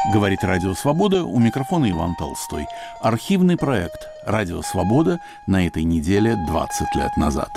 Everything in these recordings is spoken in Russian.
Говорит Радио Свобода, у микрофона Иван Толстой. Архивный проект «Радио Свобода» на этой неделе 20 лет назад.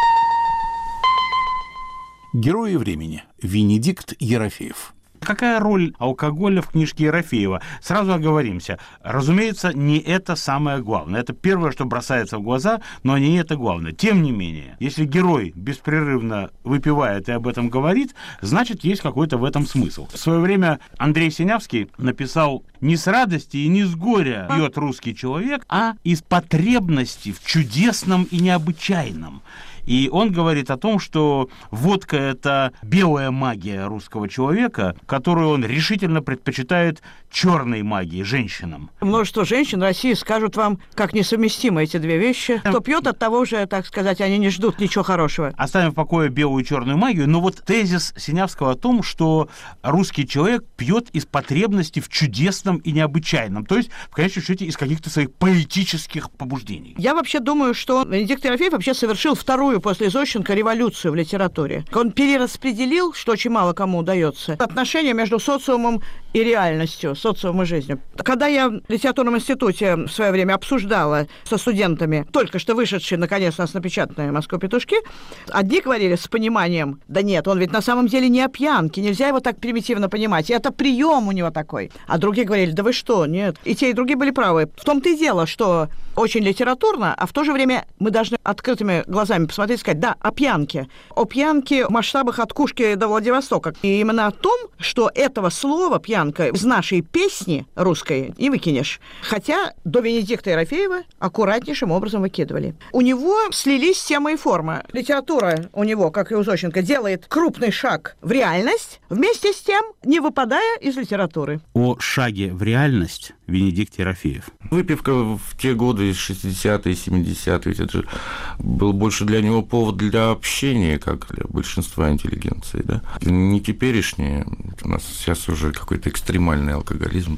Герои времени. Венедикт Ерофеев. Какая роль алкоголя в книжке Ерофеева? Сразу оговоримся. Разумеется, не это самое главное. Это первое, что бросается в глаза, но не это главное. Тем не менее, если герой беспрерывно выпивает и об этом говорит, значит, есть какой-то в этом смысл. В свое время Андрей Синявский написал: «Не с радости и не с горя пьет русский человек, а из потребности в чудесном и необычайном». И он говорит о том, что водка – это белая магия русского человека, которую он решительно предпочитает черной магии, женщинам. Множество женщин в России скажут вам, как несовместимы эти две вещи. Кто пьет, от того же, так сказать, они не ждут ничего хорошего. Оставим в покое белую и черную магию, но вот тезис Синявского о том, что русский человек пьет из потребности в чудесном и необычайном, то есть, в конечном счете, из каких-то своих поэтических побуждений. Я вообще думаю, что Венедикт Ерофеев вообще совершил вторую после Зощенко революцию в литературе. Он перераспределил, что очень мало кому удается, отношения между социумом и реальностью, социумом и жизнью. Когда я в литературном институте в свое время обсуждала со студентами, только что вышедшие, наконец, у нас напечатанные «Москва петушки», одни говорили с пониманием: да нет, он ведь на самом деле не о пьянке, нельзя его так примитивно понимать, и это прием у него такой. А другие говорили: да вы что, нет. И те, и другие были правы. В том-то и дело, что очень литературно, а в то же время мы должны открытыми глазами посмотреть и сказать: да, о пьянке. О пьянке в масштабах от Кушки до Владивостока. И именно о том, что этого слова «пьянка» из нашей песни русской не выкинешь. Хотя до Венедикта Ерофеева аккуратнейшим образом выкидывали. У него слились тема и форма. Литература у него, как и у Зощенко, делает крупный шаг в реальность, вместе с тем не выпадая из литературы. О шаге в реальность Венедикт Ерофеев. Выпивка в те годы, 60-е, 70-е, ведь это же был больше для него повод для общения, как для большинства интеллигенции, да? Не теперешние. У нас сейчас уже какой-то экстремальный алкоголизм.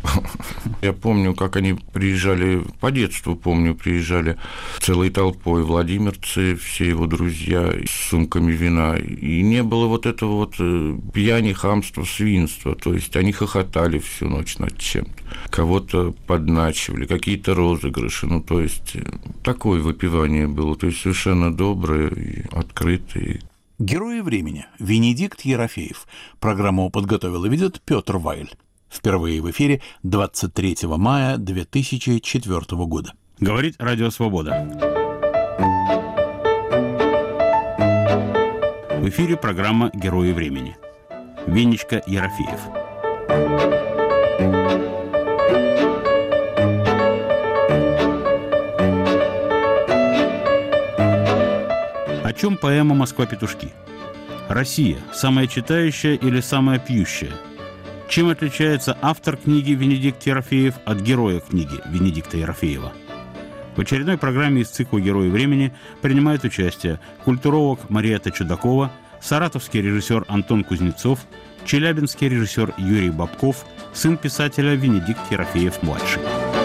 Я помню, как они приезжали, по детству помню, приезжали целой толпой владимирцы, все его друзья с сумками вина. И не было вот этого вот пьяни, хамства, свинства. То есть они хохотали всю ночь над чем-то. Кого-то подначивали, какие-то розыгрыши. Ну, то есть такое выпивание было. То есть совершенно доброе и открытое. Герои времени. Венедикт Ерофеев. Программу подготовил и ведет Петр Вайль. Впервые в эфире 23 мая 2004 года. Говорит Радио Свобода. В эфире программа «Герои времени». Венечка Ерофеев. О чем поэма «Москва петушки»? Россия – самая читающая или самая пьющая? Чем отличается автор книги Венедикт Ерофеев от героя книги Венедикта Ерофеева? В очередной программе из цикла «Герои времени» принимают участие культуролог Мариэтта Чудакова, саратовский режиссер Антон Кузнецов, челябинский режиссер Юрий Бабков, сын писателя Венедикт Ерофеев-младший.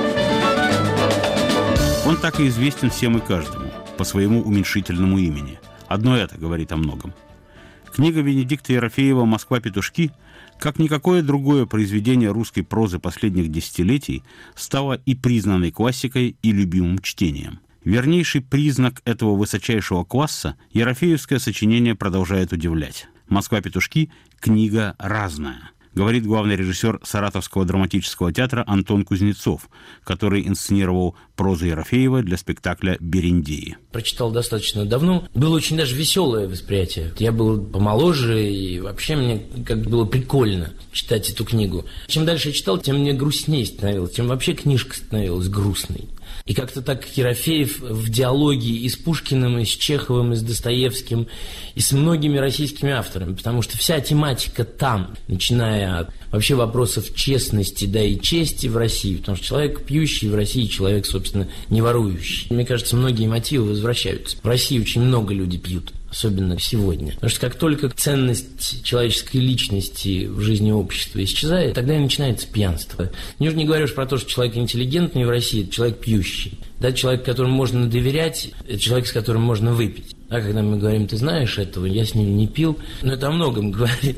Он так и известен всем и каждому по своему уменьшительному имени. Одно это говорит о многом. Книга Венедикта Ерофеева «Москва петушки», как никакое другое произведение русской прозы последних десятилетий, стала и признанной классикой, и любимым чтением. Вернейший признак этого высочайшего класса ерофеевское сочинение продолжает удивлять. «Москва петушки» – книга разная, говорит главный режиссер Саратовского драматического театра Антон Кузнецов, который инсценировал прозу Ерофеева для спектакля «Берендеи». Прочитал достаточно давно. Было очень даже веселое восприятие. Я был помоложе, и вообще мне как было прикольно читать эту книгу. Чем дальше я читал, тем мне грустнее становилось, тем вообще книжка становилась грустной. И как-то так Ерофеев в диалоге и с Пушкиным, и с Чеховым, и с Достоевским, и с многими российскими авторами, потому что вся тематика там, начиная от вообще вопросов честности, да и чести в России, потому что человек пьющий в России, человек, собственно, не ворующий. Мне кажется, многие мотивы возвращаются. В России очень много людей пьют, особенно сегодня. Потому что как только ценность человеческой личности в жизни общества исчезает, тогда и начинается пьянство. Я уже не говорю про то, что человек интеллигентный в России – это человек пьющий. Да, человек, которому можно доверять, это человек, с которым можно выпить. А когда мы говорим: ты знаешь этого, я с ним не пил, но это о многом говорит.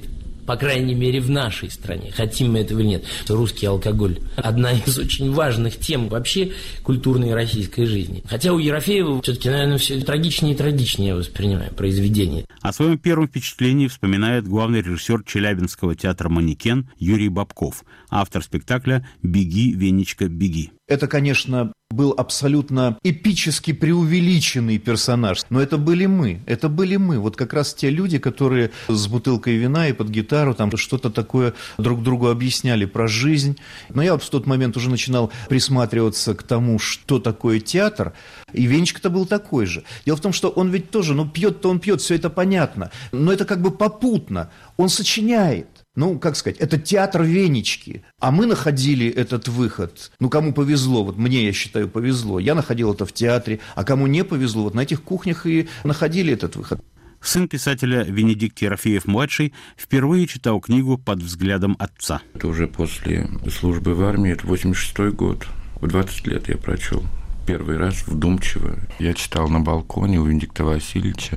по крайней мере, в нашей стране, хотим мы этого или нет. Русский алкоголь – одна из очень важных тем вообще культурной российской жизни. Хотя у Ерофеева все-таки, наверное, все трагичнее и трагичнее я воспринимаю произведение. О своем первом впечатлении вспоминает главный режиссер Челябинского театра «Манекен» Юрий Бабков, автор спектакля «Беги, Венечка, беги». Это, конечно, был абсолютно эпически преувеличенный персонаж, но это были мы. Вот как раз те люди, которые с бутылкой вина и под гитару там что-то такое друг другу объясняли про жизнь. Но я вот в тот момент уже начинал присматриваться к тому, что такое театр, и Венечка-то был такой же. Дело в том, что он ведь тоже, пьет-то он пьет, все это понятно, но это как бы попутно, он сочиняет. Как сказать, это театр Венечки. А мы находили этот выход. Кому повезло, вот мне, я считаю, повезло. Я находил это в театре, а кому не повезло, вот на этих кухнях и находили этот выход. Сын писателя Венедикт Ерофеев-младший впервые читал книгу под взглядом отца. Это уже после службы в армии, это 86-й год. В 20 лет я прочел первый раз вдумчиво. Я читал на балконе у Венедикта Васильевича.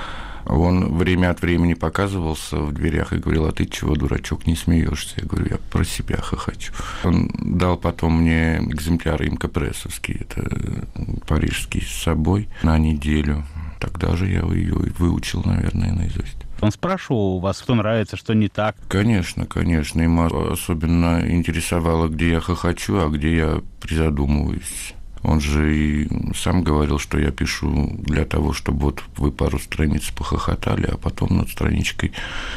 Он время от времени показывался в дверях и говорил: а ты чего, дурачок, не смеешься? Я говорю: я про себя хохочу. Он дал потом мне экземпляр имкопрессовский, это парижский, с собой на неделю. Тогда же я ее выучил, наверное, наизусть. Он спрашивал у вас, что нравится, что не так? Конечно. Ему особенно интересовало, где я хохочу, а где я призадумываюсь. Он же и сам говорил, что я пишу для того, чтобы вот вы пару страниц похохотали, а потом над страничкой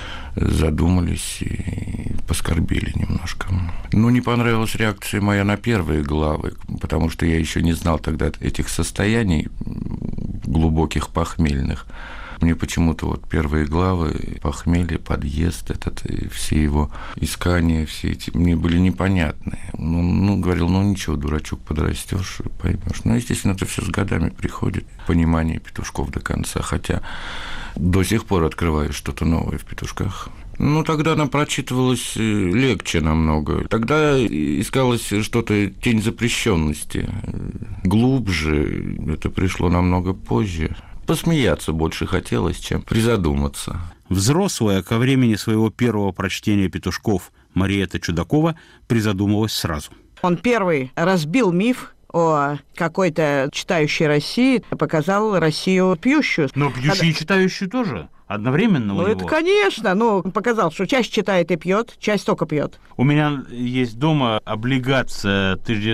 задумались и поскорбели немножко. Не понравилась реакция моя на первые главы, потому что я еще не знал тогда этих состояний глубоких похмельных. Мне почему-то вот первые главы, похмелье, подъезд этот, и все его искания, все эти, мне были непонятны. Говорил, ничего, дурачок, подрастешь, поймешь. Естественно, это все с годами приходит, понимание петушков до конца, хотя до сих пор открываю что-то новое в петушках. Тогда она прочитывалась легче намного. Тогда искалось что-то, тень запрещенности. Глубже, это пришло намного позже. Посмеяться больше хотелось, чем призадуматься. Взрослая ко времени своего первого прочтения петушков Мариэтта Чудакова призадумалась сразу. Он первый разбил миф о какой-то читающей России, показал Россию пьющую. Но пьющую и читающую тоже? Одновременно у него? Это, конечно. Он показал, что часть читает и пьет, часть только пьет. У меня есть дома облигация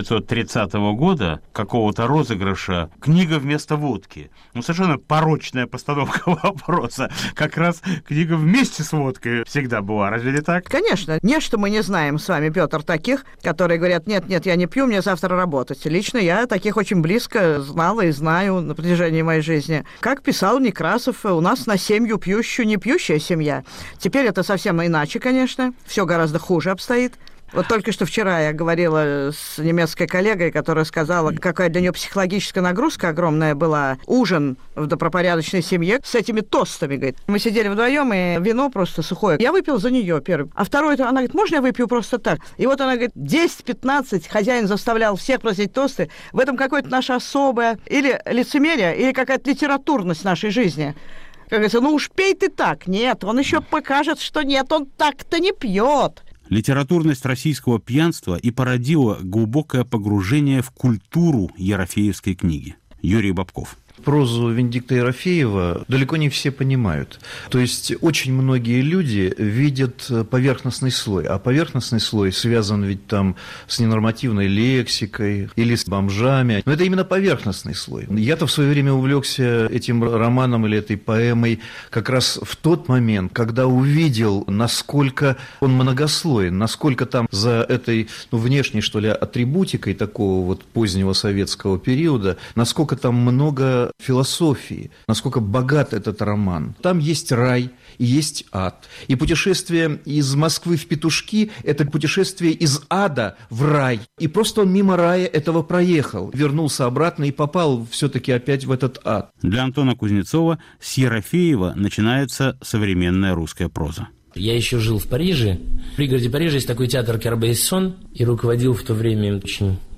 1930 года, какого-то розыгрыша, книга вместо водки. Совершенно порочная постановка вопроса. Как раз книга вместе с водкой всегда была. Разве не так? Конечно. Нечто мы не знаем с вами, Петр, таких, которые говорят: нет, я не пью, мне завтра работать. Лично я таких очень близко знала и знаю на протяжении моей жизни. Как писал Некрасов, у нас на семью пьющую, не пьющая семья. Теперь это совсем иначе, конечно. Все гораздо хуже обстоит. Вот только что вчера я говорила с немецкой коллегой, которая сказала, какая для нее психологическая нагрузка огромная была. Ужин в добропорядочной семье с этими тостами, говорит. Мы сидели вдвоем, и вино просто сухое. Я выпил за нее первым. А второй-то, она говорит: можно я выпью просто так? И вот она говорит, 10-15 хозяин заставлял всех просить тосты. В этом какое-то наше особое или лицемерие, или какая-то литературность нашей жизни. Как говорится, уж пей ты так. Нет, он еще покажет, что нет, он так-то не пьет. Литературность российского пьянства и породила глубокое погружение в культуру ерофеевской книги. Юрий Бабков. Прозу Венедикта Ерофеева далеко не все понимают. То есть очень многие люди видят поверхностный слой, а поверхностный слой связан ведь там с ненормативной лексикой или с бомжами. Но это именно поверхностный слой. Я-то в свое время увлекся этим романом или этой поэмой как раз в тот момент, когда увидел, насколько он многослойен, насколько там за этой внешней, что ли, атрибутикой такого вот позднего советского периода, насколько там много философии, насколько богат этот роман. Там есть рай и есть ад. И путешествие из Москвы в Петушки – это путешествие из ада в рай. И просто он мимо рая этого проехал, вернулся обратно и попал все-таки опять в этот ад. Для Антона Кузнецова с Ерофеева начинается современная русская проза. Я еще жил в Париже. В пригороде Парижа есть такой театр Корбейсон, и руководил в то время очень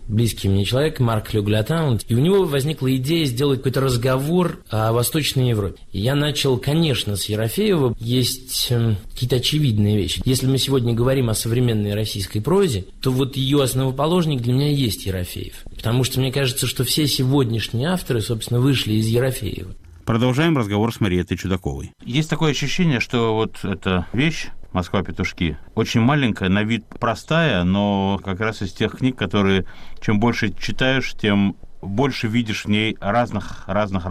близкий мне человек, Марк Люглятан, и у него возникла идея сделать какой-то разговор о Восточной Европе. И я начал, конечно, с Ерофеева. Есть какие-то очевидные вещи. Если мы сегодня говорим о современной российской прозе, то вот ее основоположник для меня есть Ерофеев. Потому что мне кажется, что все сегодняшние авторы, собственно, вышли из Ерофеева. Продолжаем разговор с Мариеттой Чудаковой. Есть такое ощущение, что вот эта вещь «Москва-петушки» очень маленькая, на вид простая, но как раз из тех книг, которые чем больше читаешь, тем больше видишь в ней разных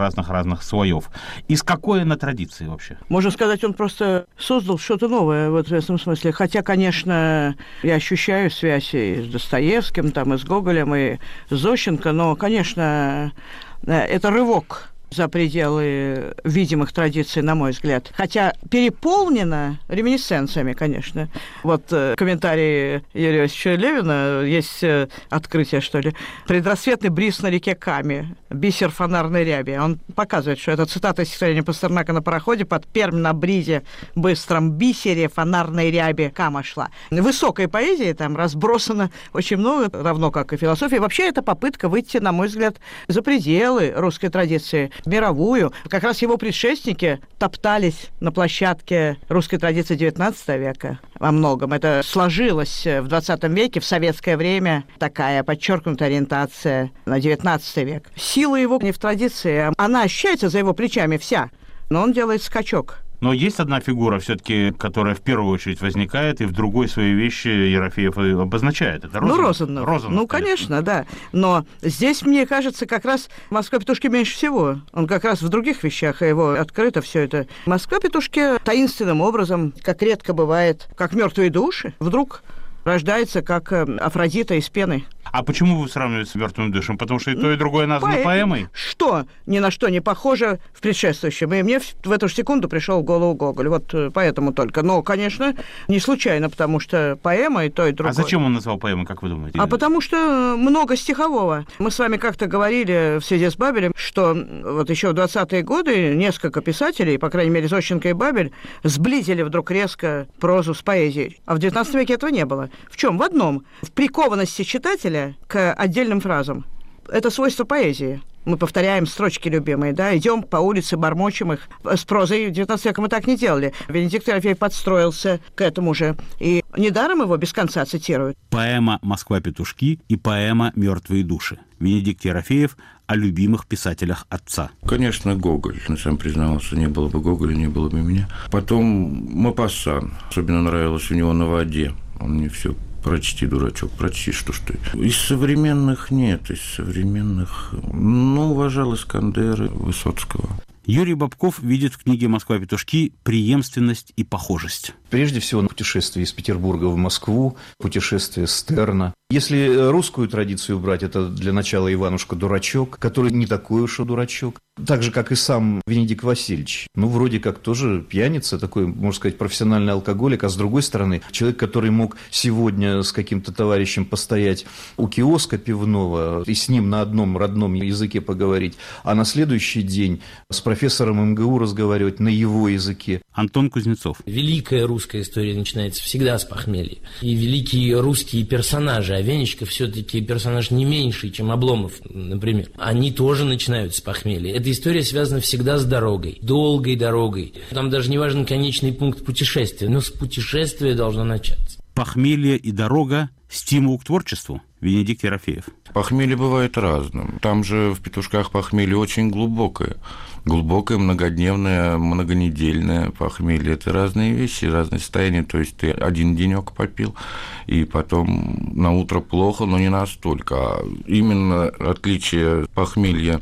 слоев. Из какой она традиции вообще? Можно сказать, он просто создал что-то новое вот в этом смысле. Хотя, конечно, я ощущаю связь и с Достоевским, там, и с Гоголем, и с Зощенко, но, конечно, это рывок за пределы видимых традиций, на мой взгляд. Хотя переполнено реминисценциями, конечно. Вот комментарии Юрия Иосифовича Левина, есть открытие, что ли. «Предрассветный бриз на реке Каме, бисер фонарной ряби». Он показывает, что это цитата из стихотворения Пастернака «На пароходе под Пермь на бризе, быстром бисере фонарной ряби Кама шла». Высокой поэзии там разбросано очень много, равно как и философии. Вообще это попытка выйти, на мой взгляд, за пределы русской традиции, мировую. Как раз его предшественники топтались на площадке русской традиции XIX века во многом. Это сложилось в XX веке, в советское время, такая подчеркнутая ориентация на XIX век. Сила его не в традиции, она ощущается за его плечами вся, но он делает скачок. Но есть одна фигура все-таки, которая в первую очередь возникает, и в другой свои вещи Ерофеев обозначает. Это Розанов. Розанов, конечно, да. Но здесь, мне кажется, как раз «Москва-петушки» меньше всего. Он как раз в других вещах, его открыто все это. «Москва-петушки» таинственным образом, как редко бывает, как мертвые души, вдруг рождается как Афродита из пены. А почему вы сравниваете с «Мертвым душем»? Потому что и то, и другое названо поэмой? Что ни на что не похоже в предшествующем. И мне в эту же секунду пришел в голову Гоголь. Вот поэтому только. Но, конечно, не случайно, потому что поэма и то, и другое. А зачем он назвал поэмой, как вы думаете? А потому что много стихового. Мы с вами как-то говорили в связи с Бабелем, что вот еще в 20-е годы несколько писателей, по крайней мере, Зощенко и Бабель, сблизили вдруг резко прозу с поэзией. А в 19 веке этого не было. В чем? В одном. В прикованности читателя к отдельным фразам. Это свойство поэзии. Мы повторяем строчки любимые, да, идем по улице, бормочем их. С прозой в 19 веке мы так не делали. Венедикт Ерофеев подстроился к этому же. И недаром его без конца цитируют. Поэма «Москва-петушки» и поэма «Мертвые души». Венедикт Ерофеев о любимых писателях отца. Конечно, Гоголь. Я сам признался, не было бы Гоголя, не было бы меня. Потом Мопассан. Особенно нравилось у него «На воде». Он мне все: прочти, дурачок, прочти, что ж ты. Из современных нет, из современных... уважал Искандера, Высоцкого. Юрий Бобков видит в книге «Москва-петушки» преемственность и похожесть. Прежде всего, путешествие из Петербурга в Москву, путешествие Стерна. Если русскую традицию брать, это для начала Иванушка-дурачок, который не такой уж и дурачок. Так же, как и сам Венедикт Васильевич. Вроде как тоже пьяница, такой, можно сказать, профессиональный алкоголик, а с другой стороны, человек, который мог сегодня с каким-то товарищем постоять у киоска пивного и с ним на одном родном языке поговорить, а на следующий день с профессором МГУ разговаривать на его языке. Антон Кузнецов. Великая русская история начинается всегда с похмелья. И великие русские персонажи, а Венечка все-таки персонаж не меньший, чем Обломов, например, они тоже начинают с похмелья. Эта история связана всегда с дорогой, долгой дорогой. Там даже не важен конечный пункт путешествия, но с путешествия должно начаться. Похмелье и дорога – стимул к творчеству. Венедикт Ерофеев. Похмелье бывает разным. Там же в «Петушках» похмелье очень глубокое. Глубокое, многодневное, многонедельное похмелье. Это разные вещи, разные состояния. То есть ты один денек попил, и потом на утро плохо, но не настолько. А именно отличие похмелья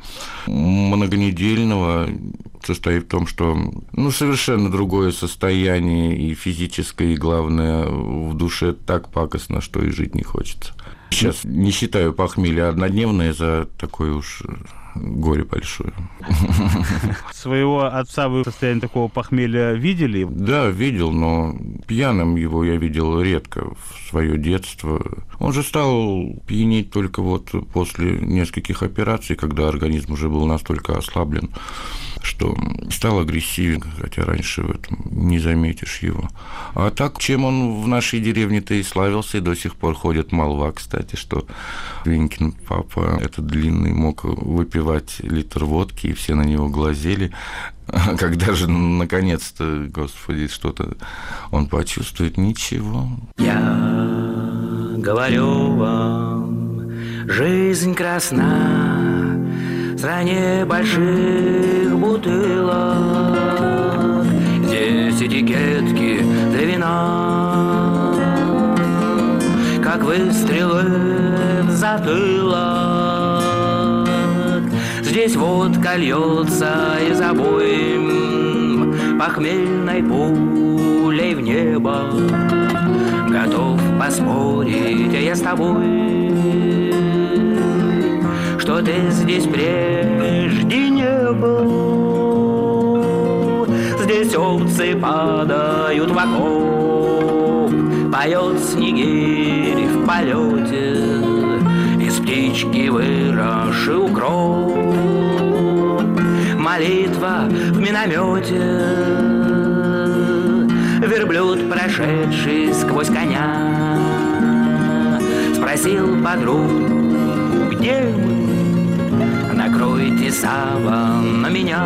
многонедельного состоит в том, что совершенно другое состояние и физическое, и, главное, в душе так пакостно, что и жить не хочется. Сейчас не считаю похмелье однодневное за такое уж горе большое. Своего отца вы в состоянии такого похмелья видели? Да, видел, но пьяным его я видел редко в свое детство. Он же стал пьянеть только после нескольких операций, когда организм уже был настолько ослаблен, что стал агрессивен, хотя раньше в этом не заметишь его. А так, чем он в нашей деревне-то и славился, и до сих пор ходит молва, кстати, что Венькин папа, этот длинный, мог выпивать литр водки, и все на него глазели. Когда же, наконец-то, Господи, что-то он почувствует, ничего. Я говорю вам, жизнь красна в стране больших бутылок. Здесь этикетки для вина, как выстрелы в затылок. Здесь водка льется из обоим похмельной пулей в небо. Готов поспорить я с тобой, что ты здесь прежде не был. Здесь овцы падают в окоп, поет снегирь в полете, из птички выросший укроп. Молитва в миномете, верблюд, прошедший сквозь коня, спросил подругу, где мы? Накройте саван на меня,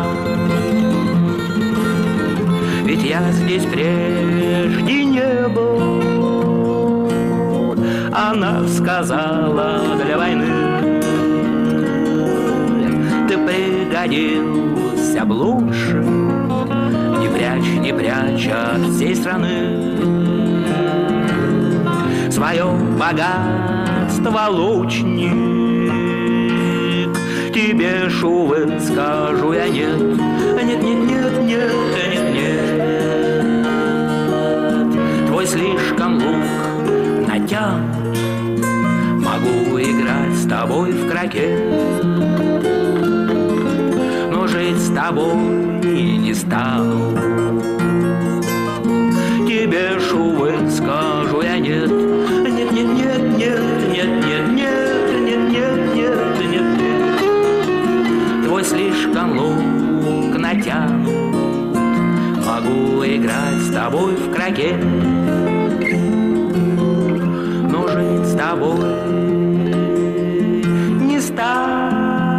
ведь я здесь прежде не был. Она сказала, для войны ты пригодился б лучше. Не прячь от всей страны свое богатство, лучник. Тебе, шувы, скажу я нет. Нет, нет, нет, нет, нет, нет. Твой слишком лук натянут, могу играть с тобой в крокет, но жить с тобой не стану. Тебе, шувы, скажу я нет. Нет, нет, нет, нет, нет, нет, нет, нет, нет, нет, нет, нет. Твой слишком лук натянут, могу играть с тобой в крокет, но жить с тобой не стану.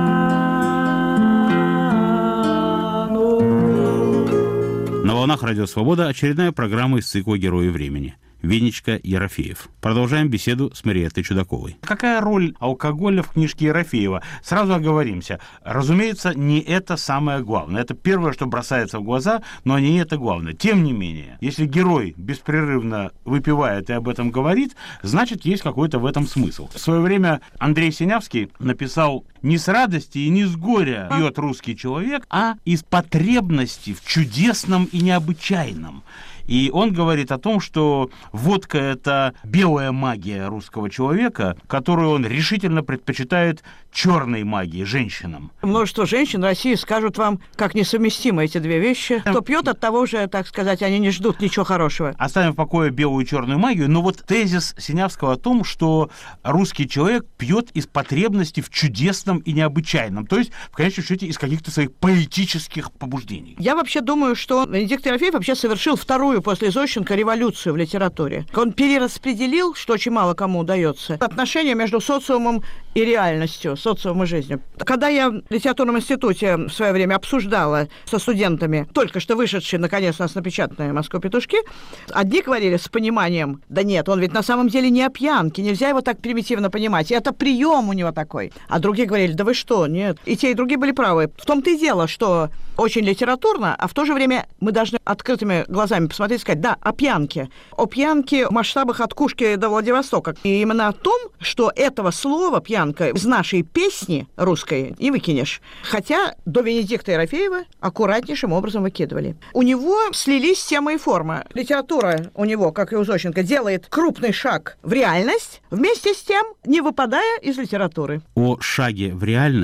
На волнах Радио Свобода очередная программа из цикла «Герои времени». Венечка Ерофеев. Продолжаем беседу с Мариеттой Чудаковой. Какая роль алкоголя в книжке Ерофеева? Сразу оговоримся. Разумеется, не это самое главное. Это первое, что бросается в глаза, но не это главное. Тем не менее, если герой беспрерывно выпивает и об этом говорит, значит, есть какой-то в этом смысл. В свое время Андрей Синявский написал: «Не с радости и не с горя пьет русский человек, а из потребности в чудесном и необычайном». И он говорит о том, что водка – это белая магия русского человека, которую он решительно предпочитает черной магии, женщинам. Множество женщин в России скажут вам, как несовместимы эти две вещи. Кто пьет, от того же, так сказать, они не ждут ничего хорошего. Оставим в покое белую и черную магию, но вот тезис Синявского о том, что русский человек пьет из потребности в чудесном и необычайном, то есть, в конечном счете, из каких-то своих поэтических побуждений. Я вообще думаю, что Венедикт Ерофеев вообще совершил вторую после Зощенко революцию в литературе. Он перераспределил, что очень мало кому удается, отношения между социумом и реальностью, социумом и жизнью. Когда я в литературном институте в свое время обсуждала со студентами, только что вышедшие, наконец, у нас напечатанные «Москва петушки», одни говорили с пониманием: да нет, он ведь на самом деле не о пьянке, нельзя его так примитивно понимать, и это прием у него такой. А другие говорили: да вы что, нет. И те, и другие были правы. В том-то и дело, что очень литературно, а в то же время мы должны открытыми глазами посмотреть и сказать: да, о пьянке. О пьянке в масштабах от Кушки до Владивостока. И именно о том, что этого слова «пьянка» из нашей песни русской не выкинешь. Хотя до Венедикта Ерофеева аккуратнейшим образом выкидывали. У него слились тема и форма. Литература у него, как и у Зощенко, делает крупный шаг в реальность, вместе с тем не выпадая из литературы. О шаге в реальность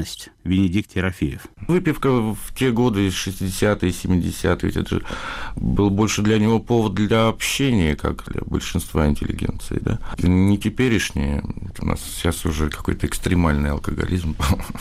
Венедикт Ерофеев. Выпивка в те годы, 60-е, 70-е, ведь это же был больше для него повод для общения, как для большинства интеллигенции, да. Не теперешнее, у нас сейчас уже какой-то экстремальный алкоголизм.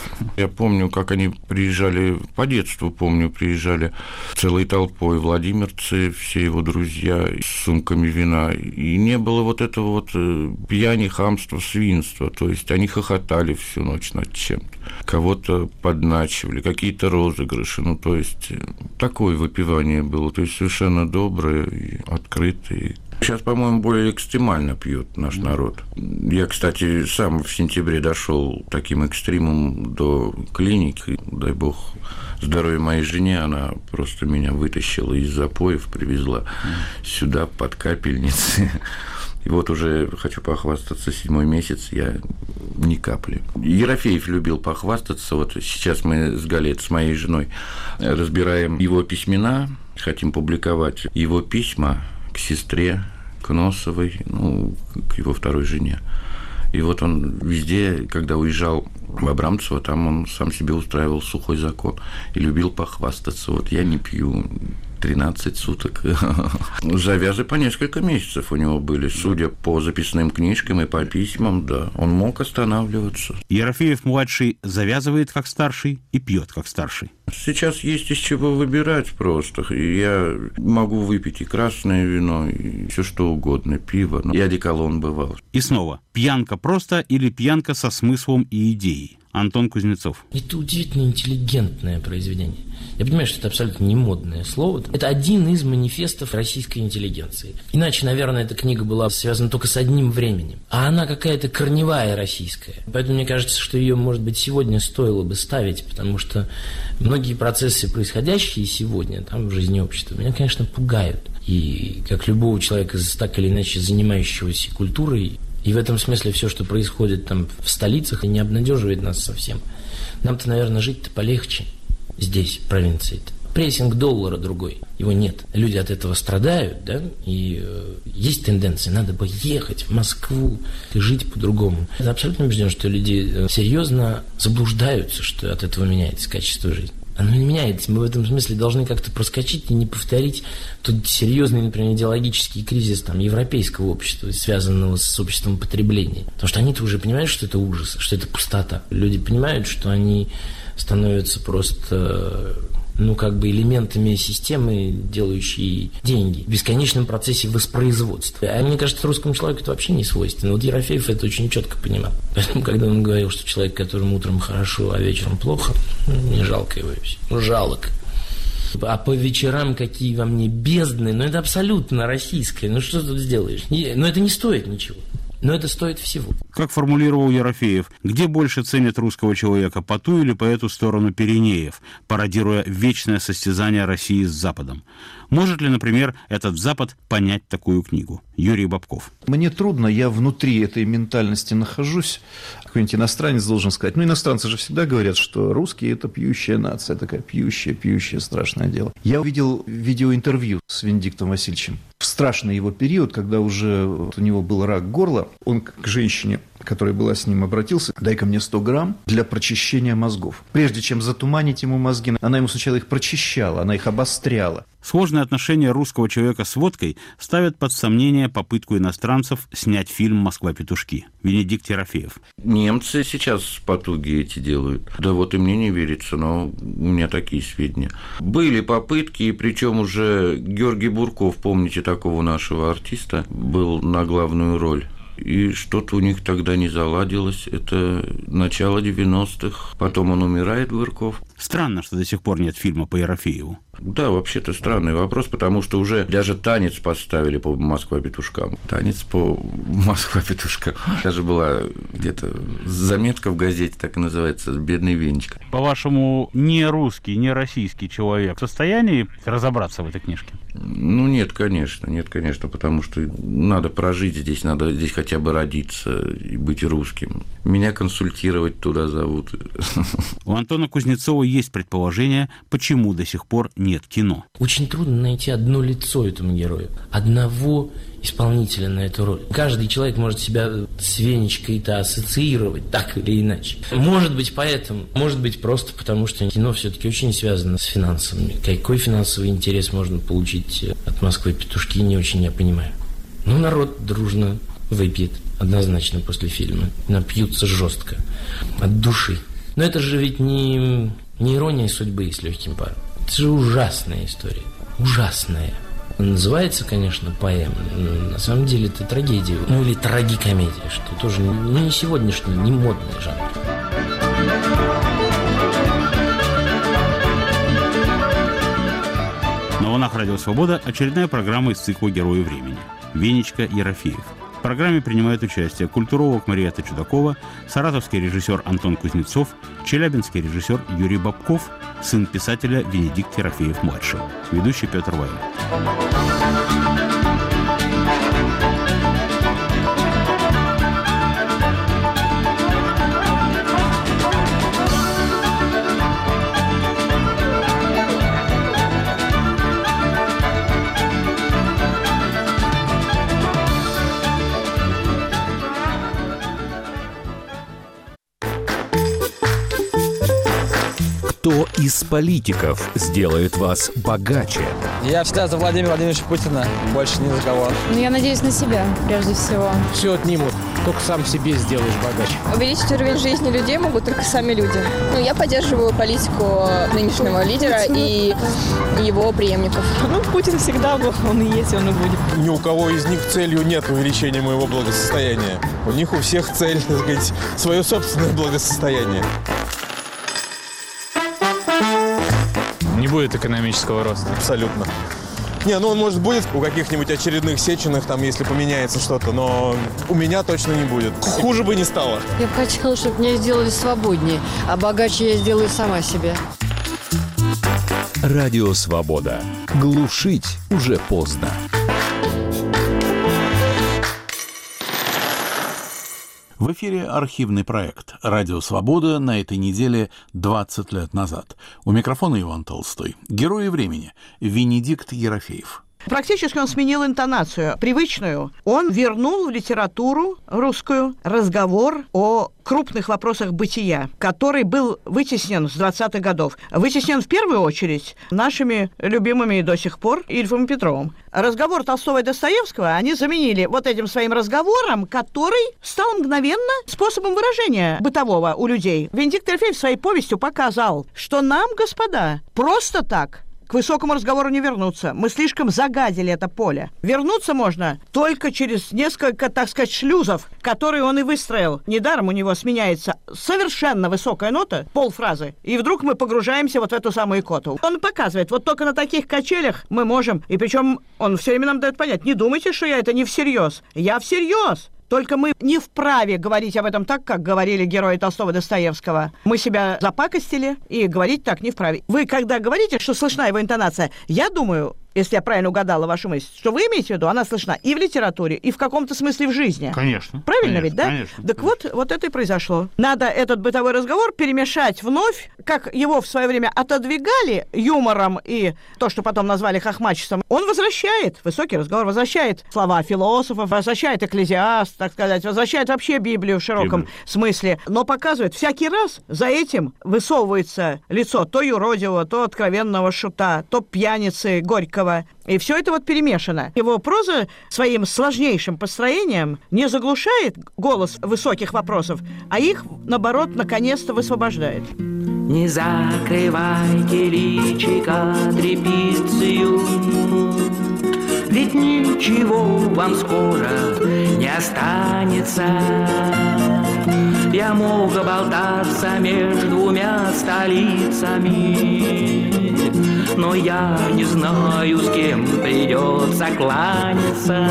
Я помню, как они приезжали, по детству помню, приезжали целой толпой, владимирцы, все его друзья, с сумками вина, и не было вот этого вот пьяни, хамства, свинства, то есть они хохотали всю ночь над чем-то, кого-то подначивали, какие-то розыгрыши, ну, то есть такое выпивание было, то есть совершенно доброе и открытое. Сейчас, по-моему, более экстремально пьет наш народ. Я, кстати, сам в сентябре дошел таким экстремумом до клиники, дай бог здоровья моей жене, она просто меня вытащила из запоев, привезла сюда под капельницы. И вот уже хочу похвастаться, 7-й месяц я ни капли. Ерофеев любил похвастаться. Вот сейчас мы с Галей, с моей женой, разбираем его письмена, хотим публиковать его письма к сестре, к Носовой, ну, к его второй жене. И вот он везде, когда уезжал в Абрамцево, там он сам себе устраивал сухой закон и любил похвастаться. Вот я не пью 13 суток. Завязы по несколько месяцев у него были, судя по записным книжкам и по письмам, да. Он мог останавливаться. Ерофеев-младший завязывает как старший и пьет как старший. Сейчас есть из чего выбирать просто. Я могу выпить и красное вино, и все что угодно, пиво. И одеколон бывал. И снова, пьянка просто или пьянка со смыслом и идеей? Антон Кузнецов. Это удивительно интеллигентное произведение. Я понимаю, что это абсолютно не модное слово. Это один из манифестов российской интеллигенции. Иначе, наверное, эта книга была связана только с одним временем. А она какая-то корневая российская. Поэтому мне кажется, что ее, может быть, сегодня стоило бы ставить, потому что многие процессы, происходящие сегодня там в жизни общества, меня, конечно, пугают. И как любого человека, так или иначе занимающегося культурой, и в этом смысле все, что происходит там в столицах, не обнадеживает нас совсем. Нам-то, наверное, жить-то полегче здесь, в провинции-то. Прессинг доллара другой, его нет. Люди от этого страдают, да, и есть тенденция, надо бы ехать в Москву и жить по-другому. Я абсолютно убежден, что люди серьезно заблуждаются, что от этого меняется качество жизни. Оно не меняется. Мы в этом смысле должны как-то проскочить и не повторить тот серьезный, например, идеологический кризис там, европейского общества, связанного с обществом потребления. Потому что они-то уже понимают, что это ужас, что это пустота. Люди понимают, что они становятся просто, ну, как бы элементами системы, делающей деньги в бесконечном процессе воспроизводства. А мне кажется, русскому человеку это вообще не свойственно. Вот Ерофеев это очень четко понимал. Поэтому, когда он говорил, что человек, которому утром хорошо, а вечером плохо, мне жалко его вообще. Ну, жалок. А по вечерам какие во мне бездны, ну, это абсолютно российское. Ну, что тут сделаешь? Но это не стоит ничего. Но это стоит всего. Как формулировал Ерофеев, где больше ценят русского человека, по ту или по эту сторону Пиренеев, пародируя вечное состязание России с Западом? Может ли, например, этот Запад понять такую книгу? Юрий Бабков. Мне трудно, я внутри этой ментальности нахожусь. Какой-нибудь иностранец должен сказать. Ну, иностранцы же всегда говорят, что русские – это пьющая нация, такая пьющая, страшное дело. Я увидел видеоинтервью с Венедиктом Васильевичем. В страшный его период, когда уже у него был рак горла, он к женщине, которая была с ним, обратился: дай-ка мне 100 грамм для прочищения мозгов. Прежде чем затуманить ему мозги, она ему сначала их прочищала, она их обостряла. Сложное отношение русского человека с водкой ставят под сомнение попытку иностранцев снять фильм «Москва-петушки». Венедикт Ерофеев. Немцы сейчас потуги эти делают. Да вот и мне не верится, но у меня такие сведения. Были попытки, и причем уже Георгий Бурков, помните такого нашего артиста, был на главную роль. И что-то у них тогда не заладилось. Это начало 90-х. Потом он умирает, Бурков. Странно, что до сих пор нет фильма по Ерофееву. Да, вообще-то странный вопрос, потому что уже даже танец поставили по «Москва-петушкам». Танец по «Москва-петушкам». Даже была где-то заметка в газете, так и называется, «Бедный Венечка». По-вашему, не русский, не российский человек в состоянии разобраться в этой книжке? Ну, нет, конечно, потому что надо прожить здесь, надо здесь хотя бы родиться и быть русским. Меня консультировать туда зовут. У Антона Кузнецова есть предположение, почему до сих пор нет кино. Очень трудно найти одно лицо этому герою, одного исполнителя на эту роль. Каждый человек может себя с Венечкой-то ассоциировать так или иначе. Может быть поэтому, может быть просто потому, что кино все-таки очень связано с финансами. Какой финансовый интерес можно получить от Москвы петушки, не очень я понимаю. Ну, народ дружно выпьет однозначно после фильма. Напьются жестко, от души. Но это же ведь не ирония судьбы с легким паром. Это же ужасная история. Ужасная. Называется, конечно, поэма, но на самом деле это трагедия. Ну, или трагикомедия, что тоже не сегодняшний, не модный жанр. На волнах Радио Свобода очередная программа из цикла «Герои времени». Венечка Ерофеев. В программе принимают участие культуролог Мариэтта Чудакова, саратовский режиссер Антон Кузнецов, челябинский режиссер Юрий Бабков, сын писателя Венедикт Ерофеев-младший. Ведущий Петр Вайль. Кто из политиков сделает вас богаче? Я всегда за Владимира Владимировича Путина, больше ни за кого. Я надеюсь на себя, прежде всего. Все отнимут, только сам себе сделаешь богаче. Увеличить уровень жизни людей могут только сами люди. Я поддерживаю политику нынешнего лидера и его преемников. Путин всегда был, он и есть, он и будет. Ни у кого из них целью нет увеличения моего благосостояния. У них у всех цель, так сказать, свое собственное благосостояние. Не будет экономического роста. Абсолютно. Он, может, будет у каких-нибудь очередных Сеченых, там, если поменяется что-то, но у меня точно не будет. Хуже бы не стало. Я бы хотела, чтобы меня сделали свободнее, а богаче я сделаю сама себе. Радио Свобода. Глушить уже поздно. В эфире архивный проект «Радио Свобода» на этой неделе 20 лет назад. У микрофона Иван Толстой. Герои времени. Венедикт Ерофеев. Практически он сменил интонацию, привычную. Он вернул в литературу русскую разговор о крупных вопросах бытия, который был вытеснен с 20-х годов. Вытеснен в первую очередь нашими любимыми до сих пор Ильфом и Петровым. Разговор Толстого и Достоевского они заменили вот этим своим разговором, который стал мгновенно способом выражения бытового у людей. Венедикт Ерофеев своей повестью показал, что нам, господа, просто так к высокому разговору не вернуться. Мы слишком загадили это поле. Вернуться можно только через несколько, так сказать, шлюзов, которые он и выстроил. Недаром у него сменяется совершенно высокая нота, полфразы, и вдруг мы погружаемся вот в эту самую икоту. Он показывает, вот только на таких качелях мы можем, и причем он все время нам дает понять, не думайте, что я это не всерьез. Я всерьез. Только мы не вправе говорить об этом так, как говорили герои Толстого и Достоевского. Мы себя запакостили, и говорить так не вправе. Вы, когда говорите, что слышна его интонация, я думаю, если я правильно угадала вашу мысль, что вы имеете в виду, она слышна и в литературе, и в каком-то смысле в жизни. Конечно. Правильно конечно, ведь, да? Конечно. Так вот это и произошло. Надо этот бытовой разговор перемешать вновь, как его в свое время отодвигали юмором и то, что потом назвали хохмачеством. Он возвращает, высокий разговор возвращает слова философов, возвращает Экклезиаст, так сказать, возвращает вообще Библию в широком смысле, но показывает, всякий раз за этим высовывается лицо то юродивого, то откровенного шута, то пьяницы Горького. И все это вот перемешано. Его проза своим сложнейшим построением не заглушает голос высоких вопросов, а их, наоборот, наконец-то высвобождает. Не закрывайте личико тряпицею, ведь ничего вам скоро не останется. Я мог болтаться между двумя столицами, но я не знаю, с кем придется кланяться.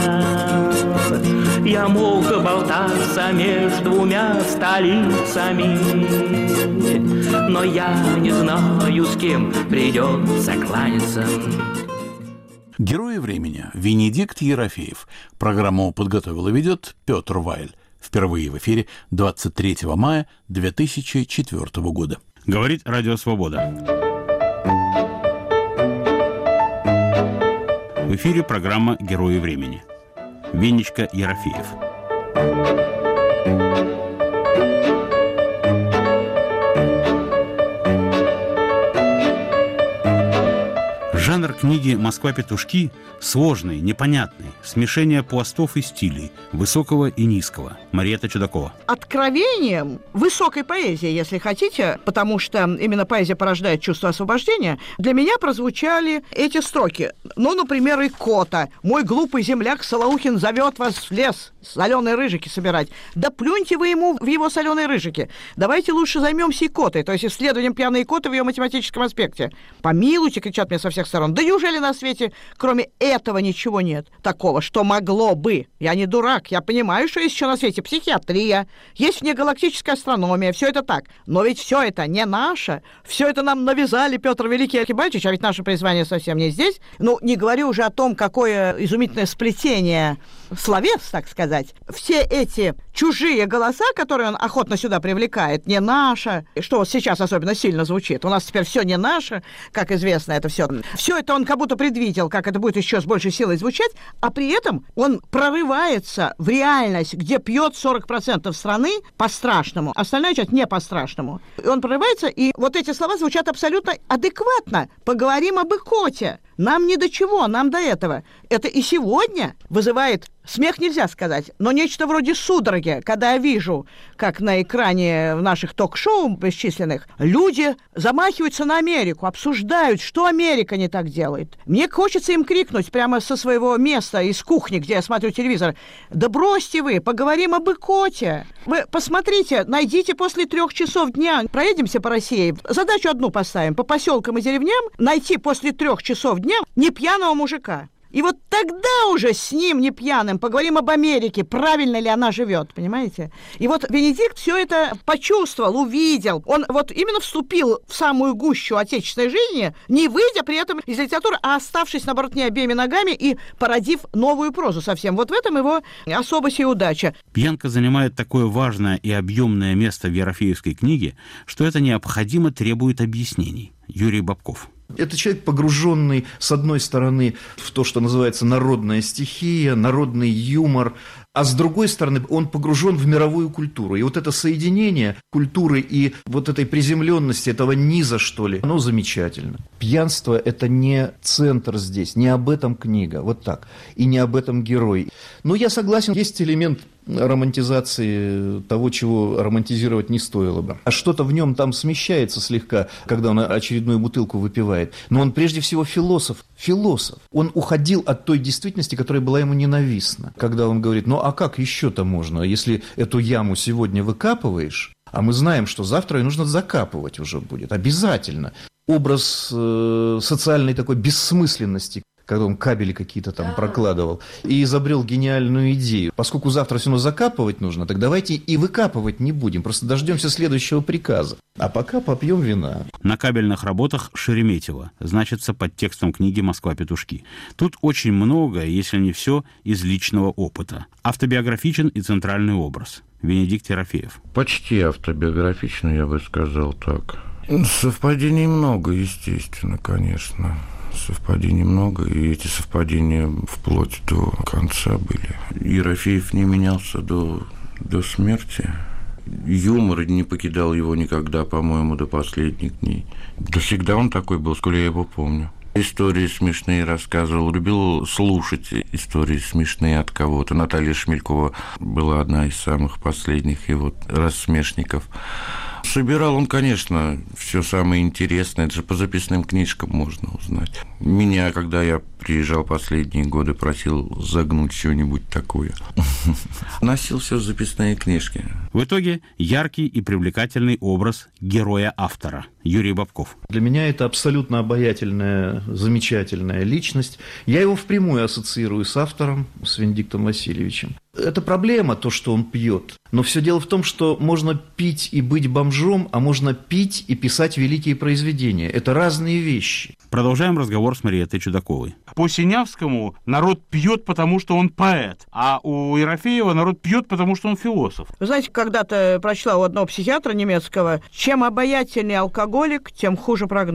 Я мог болтаться между двумя столицами, но я не знаю, с кем придется кланяться. Герои времени. Венедикт Ерофеев. Программу подготовил и ведет Петр Вайль. Впервые в эфире 23 мая 2004 года. Говорит Радио Свобода. В эфире программа «Герои времени». Венечка Ерофеев. Жанр книги «Москва-петушки» сложный, непонятный, смешение пластов и стилей, высокого и низкого. Мариэтта Чудакова. Откровением высокой поэзии, если хотите, потому что именно поэзия порождает чувство освобождения, для меня прозвучали эти строки. Ну, например, икота. «Мой глупый земляк Солоухин зовет вас в лес соленые рыжики собирать». Да плюньте вы ему в его соленые рыжики. Давайте лучше займемся икотой, то есть исследованием пьяной икоты в ее математическом аспекте. Помилуйте, кричат мне со всех сторон. Да неужели на свете кроме этого ничего нет такого, что могло бы? Я не дурак, я понимаю, что есть еще на свете психиатрия, есть внегалактическая астрономия, все это так. Но ведь все это не наше. Все это нам навязали Петр Великий и Архибальдович, а ведь наше призвание совсем не здесь. Ну, не говорю уже о том, какое изумительное сплетение словес, так сказать. Все эти чужие голоса, которые он охотно сюда привлекает, не наше, что вот сейчас особенно сильно звучит. У нас теперь все не наше, как известно, это все. Все это он как будто предвидел, как это будет еще с большей силой звучать, а при этом он прорывается в реальность, где пьет 40% страны по-страшному, остальная часть не по-страшному. И он прорывается, и вот эти слова звучат абсолютно адекватно. Поговорим об икоте. Нам не до чего, нам до этого. Это и сегодня вызывает смех, нельзя сказать, но нечто вроде судороги, когда я вижу, как на экране в наших ток-шоу бесчисленных люди замахиваются на Америку, обсуждают, что Америка не так делает. Мне хочется им крикнуть прямо со своего места, из кухни, где я смотрю телевизор: да бросьте вы, поговорим об икоте. Вы посмотрите, найдите после 3 часов дня, проедемся по России, задачу одну поставим, по поселкам и деревням найти после 3 часов дня не пьяного мужика. И вот тогда уже с ним, не пьяным, поговорим об Америке, правильно ли она живет, понимаете? И вот Венедикт все это почувствовал, увидел. Он вот именно вступил в самую гущу отечественной жизни, не выйдя при этом из литературы, а оставшись, наоборот, не обеими ногами и породив новую прозу совсем. Вот в этом его особость и удача. Пьянка занимает такое важное и объемное место в Ерофеевской книге, что это необходимо требует объяснений. Юрий Бабков. Это человек, погруженный, с одной стороны, в то, что называется народная стихия, народный юмор, а с другой стороны, он погружен в мировую культуру. И вот это соединение культуры и вот этой приземленности, этого низа, что ли, оно замечательно. Пьянство – это не центр здесь, не об этом книга, вот так, и не об этом герой. Но я согласен, есть элемент романтизации того, чего романтизировать не стоило бы. А что-то в нем там смещается слегка, когда он очередную бутылку выпивает. Но он прежде всего философ. Философ. Он уходил от той действительности, которая была ему ненавистна. Когда он говорит: ну а как еще-то можно, если эту яму сегодня выкапываешь, а мы знаем, что завтра ее нужно закапывать уже будет, обязательно. Образ социальной такой бессмысленности, когда он кабели какие-то там прокладывал, и изобрел гениальную идею. Поскольку завтра все равно закапывать нужно, так давайте и выкапывать не будем, просто дождемся следующего приказа. А пока попьем вина. На кабельных работах Шереметьево значится под текстом книги «Москва-петушки». Тут очень много, если не все, из личного опыта. Автобиографичен и центральный образ. Венедикт Ерофеев. Почти автобиографичный, я бы сказал так. Совпадений много, естественно, конечно. Совпадений много, и эти совпадения вплоть до конца были. Ерофеев не менялся до смерти. Юмор не покидал его никогда, по-моему, до последних дней. Да всегда он такой был, сколько я его помню. Истории смешные рассказывал, любил слушать истории смешные от кого-то. Наталья Шмелькова была одна из самых последних его рассмешников. Собирал он, конечно, все самое интересное. Это же по записным книжкам можно узнать. Меня, когда я приезжал последние годы, просил загнуть что-нибудь такое. Носил все записные книжки. В итоге яркий и привлекательный образ героя-автора. Юрий Бабков. Для меня это абсолютно обаятельная, замечательная личность. Я его впрямую ассоциирую с автором, с Венедиктом Васильевичем. Это проблема, то, что он пьет. Но все дело в том, что можно пить и быть бомжом, а можно пить и писать великие произведения. Это разные вещи. Продолжаем разговор с Мариэттой Чудаковой. По Синявскому народ пьет, потому что он поэт, а у Ерофеева народ пьет, потому что он философ. Вы знаете, когда-то прочла у одного психиатра немецкого: чем обаятельнее алкоголик, тем хуже прогноз.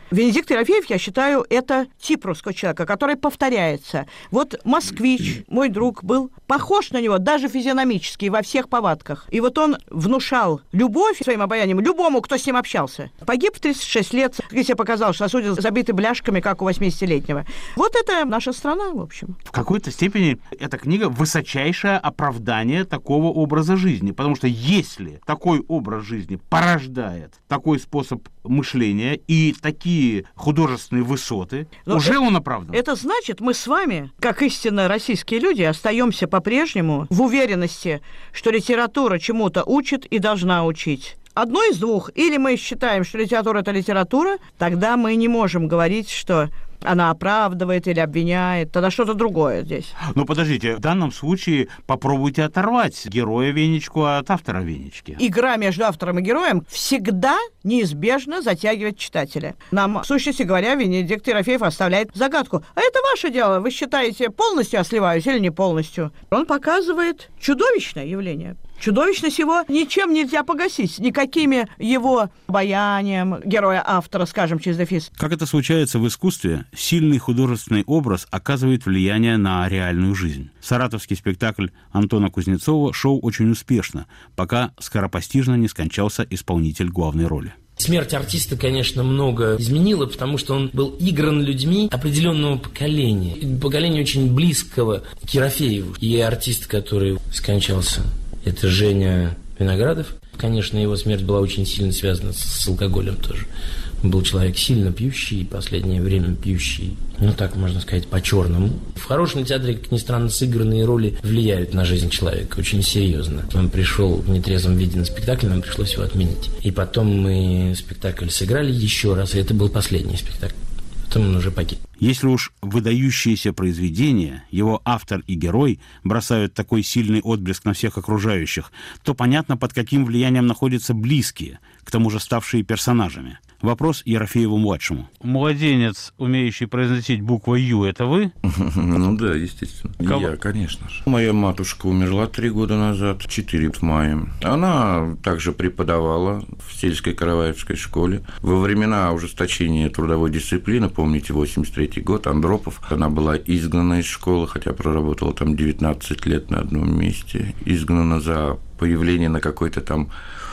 Венедикт Ерофеев, я считаю, это тип русского человека, который повторяется. Вот «Москвич», мой друг, был похож на него даже физиономически во всех повадках. И вот он внушал любовь своим обаянием любому, кто с ним общался. Погиб в 36 лет, как себе показалось, что сосуды забиты бляшками, как у 80-летнего. Вот это наша страна, в общем. В какой-то степени эта книга высочайшее оправдание такого образа жизни, потому что если такой образ жизни порождает такой способ мышления и такие художественные высоты, уже он оправдан. Это значит, мы с вами, как истинно российские люди, остаемся по-прежнему в уверенности, что литература чему-то учит и должна учить. Одно из двух. Или мы считаем, что литература – это литература, тогда мы не можем говорить, что она оправдывает или обвиняет, тогда что-то другое здесь. Но подождите, в данном случае попробуйте оторвать героя Венечку от автора Венечки. Игра между автором и героем всегда неизбежно затягивает читателя. Нам, в сущности говоря, Венедикт Ерофеев оставляет загадку. А это ваше дело, вы считаете, полностью я сливаюсь или не полностью? Он показывает чудовищное явление. Чудовищность его ничем нельзя погасить, никакими его обаянием героя-автора, скажем, через дефис. Как это случается в искусстве, сильный художественный образ оказывает влияние на реальную жизнь. Саратовский спектакль Антона Кузнецова шел очень успешно, пока скоропостижно не скончался исполнитель главной роли. Смерть артиста, конечно, много изменила, потому что он был игран людьми определенного поколения. Поколения очень близкого к Ерофееву. И артист, который скончался, это Женя Виноградов. Конечно, его смерть была очень сильно связана с алкоголем тоже. Он был человек сильно пьющий, в последнее время пьющий, ну так можно сказать, по-черному. В хорошем театре, как ни странно, сыгранные роли влияют на жизнь человека очень серьезно. Он пришел в нетрезвом виде на спектакль, нам пришлось его отменить. И потом мы спектакль сыграли еще раз, и это был последний спектакль. Потом он уже погиб. Если уж выдающиеся произведения, его автор и герой бросают такой сильный отблеск на всех окружающих, то понятно, под каким влиянием находятся близкие, к тому же ставшие персонажами. Вопрос Ерофееву-младшему. Младенец, умеющий произносить букву «Ю», это вы? Ну да, естественно. Я, конечно же. Моя матушка умерла 3 года назад, 4 в мае. Она также преподавала в сельской караваевской школе. Во времена ужесточения трудовой дисциплины, помните, 83-й год, Андропов, она была изгнана из школы, хотя проработала там 19 лет на одном месте. Изгнана за появление на какой-то там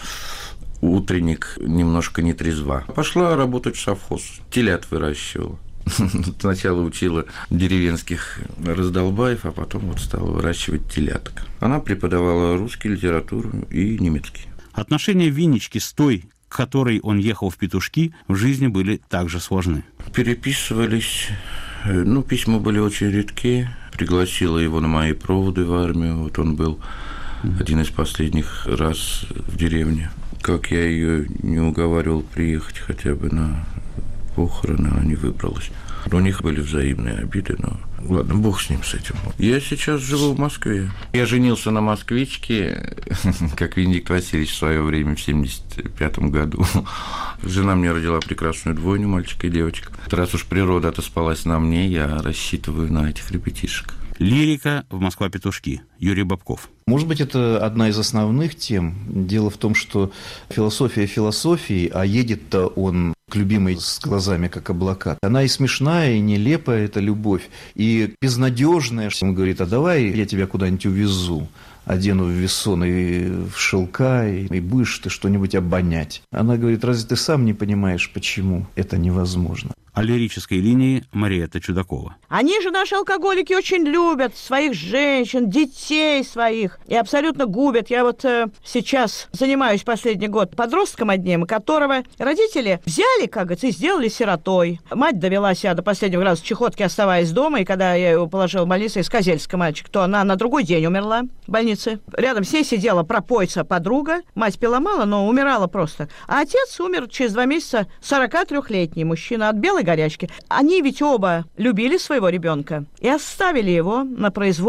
утренник, немножко нетрезва. Пошла работать в совхоз, телят выращивала. Сначала учила деревенских раздолбаев, а потом вот стала выращивать теляток. Она преподавала русский, литературу и немецкий. Отношения Виннички с той, к которой он ехал в Петушки, в жизни были также сложны. Переписывались, письма были очень редкие. Пригласила его на мои проводы в армию. Вот он был один из последних раз в деревне. Как я ее не уговаривал приехать хотя бы на похороны, она не выбралась. У них были взаимные обиды, но ладно, бог с ним, с этим. Я сейчас живу в Москве. Я женился на москвичке, как Венедикт Васильевич в свое время, в 75-м году. Жена мне родила прекрасную двойню, мальчика и девочка. Раз уж природа отоспалась на мне, я рассчитываю на этих ребятишек. Лирика в «Москва-Петушки». Юрий Бабков. Может быть, это одна из основных тем. Дело в том, что философия философии, а едет-то он к любимой с глазами, как облака. Она и смешная, и нелепая, это любовь, и безнадежная. Он говорит, а давай я тебя куда-нибудь увезу, одену в весон и в шелка, и будешь ты что-нибудь обонять. Она говорит, разве ты сам не понимаешь, почему это невозможно? О лирической линии Мариэтта Чудакова. Они же, наши алкоголики, очень любят своих женщин, детей своих и абсолютно губят. Я вот сейчас занимаюсь последний год подростком одним, которого родители взяли, как говорится, и сделали сиротой. Мать довела себя до последнего раза чехотки, оставаясь дома, и когда я его положила в больницу, из Козельска мальчик, то она на другой день умерла в больнице. Рядом с ней сидела пропойца подруга, мать пила мало, но умирала просто. А отец умер через 2 месяца, 43-летний мужчина от белой горячки. Они ведь оба любили своего ребенка и оставили его на произвол